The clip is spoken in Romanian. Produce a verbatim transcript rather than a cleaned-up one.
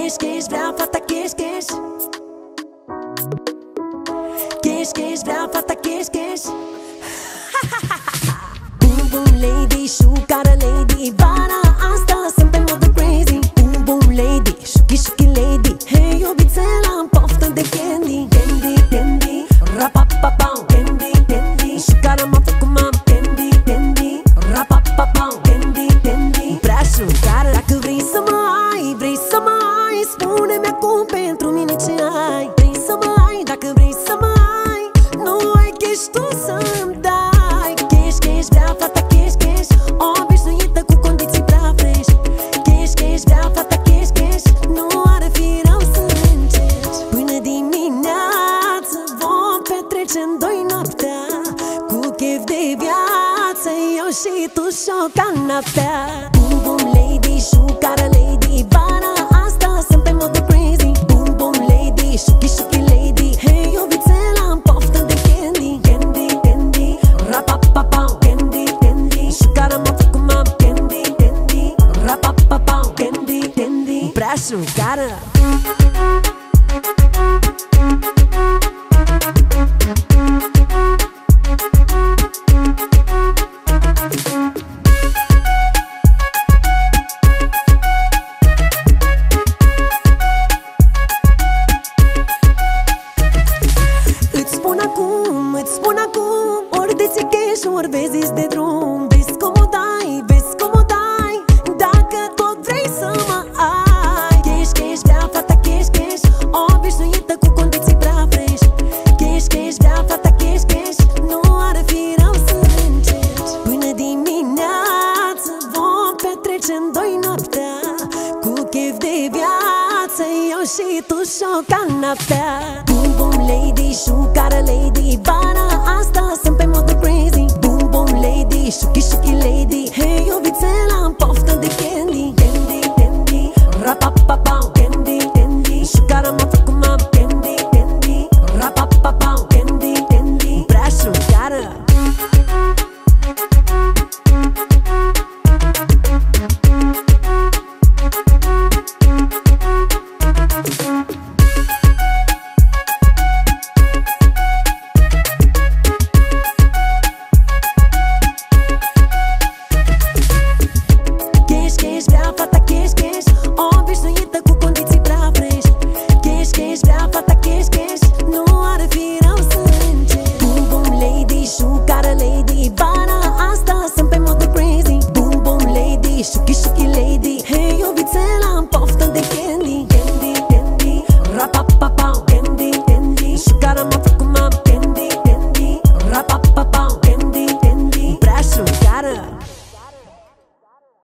Cash, cash, vreau fata cash, cash. Cash, cash, vreau fata cash, cash. Boom, boom, lady, șucară lady. Vara asta sunt pe modul crazy. Boom, boom, lady, șuchi, șuchi, lady. Hei, iubițela, am poftă de candy. Candy, candy, rapa-pa-pau. Candy, candy, șucară m-a făcut mam. Candy, candy, rapa-pa-pau. Candy, candy, prea șucară. Dacă vrei să mă ai, vrei să mă ai, spune-mi acum pentru mine ce ai. Vrei să mă ai, dacă vrei să mă ai, nu ai cash tu să-mi dai. Cash, cash, vreau fata cash, cash. Obișnuită cu condiții prea fresh. Cash, cash, vreau fata cash, cash. Nu are fi rău să încerci. Până dimineață vom petrece în doi noaptea. Cu chef de viață, eu și tu și o canapea. Boom, boom, lady, șucară lady. Vara asta sunt pe modul crazy. Boom, boom, lady, șuchi, șuchi, lady. Hei, iubițela, am poftă de candy. Candy, candy, rapa-pa-pau. Candy, candy, șucară m-a făcut mam. Candy, candy, rapa-pa-pau. Candy, candy, prea șucară. Îți spun acum, îți spun acum, ori de ți cash, ori vezi de drum. Vezi cum o dai, vezi cum o dai, dacă tot vrei să mă ai. Cash, cash, vreau fata cash, cash. Obișnuită cu condiții prea fresh. Cash, cash, vreau fata cash, cash. Nu are fi rău să încerci. Până dimineață vom petrece în doi noaptea. Cu chef de viață, eu și tu și o canapea. Boom, boom, lady, șucară lady. Vara asta sunt pe modul crazy. Boom, boom, lady, șuchi, șuchi, lady. Hei, iubițela, am poftă de candy.